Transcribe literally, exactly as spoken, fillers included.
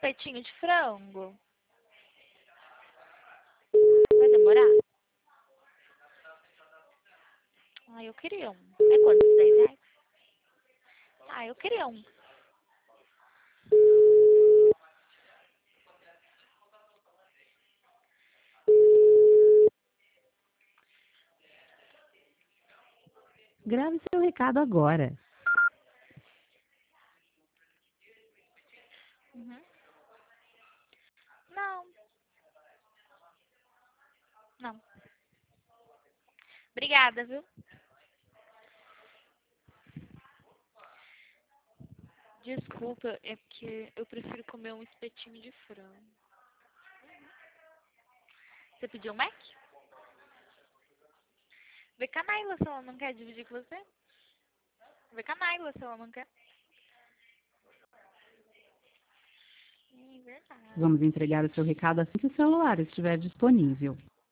espetinho de frango? Vai demorar? Ah, eu queria um. É quantos? dez reais? Ah, eu queria um. Grave seu recado agora. Uhum. Não, não. Obrigada, viu? Desculpa, é porque eu prefiro comer um espetinho de frango. Você pediu um Mac? Vê com a Naila se ela não quer dividir com você. Vê com a Naila se ela não quer. É verdade. Vamos entregar o seu recado assim que o celular estiver disponível.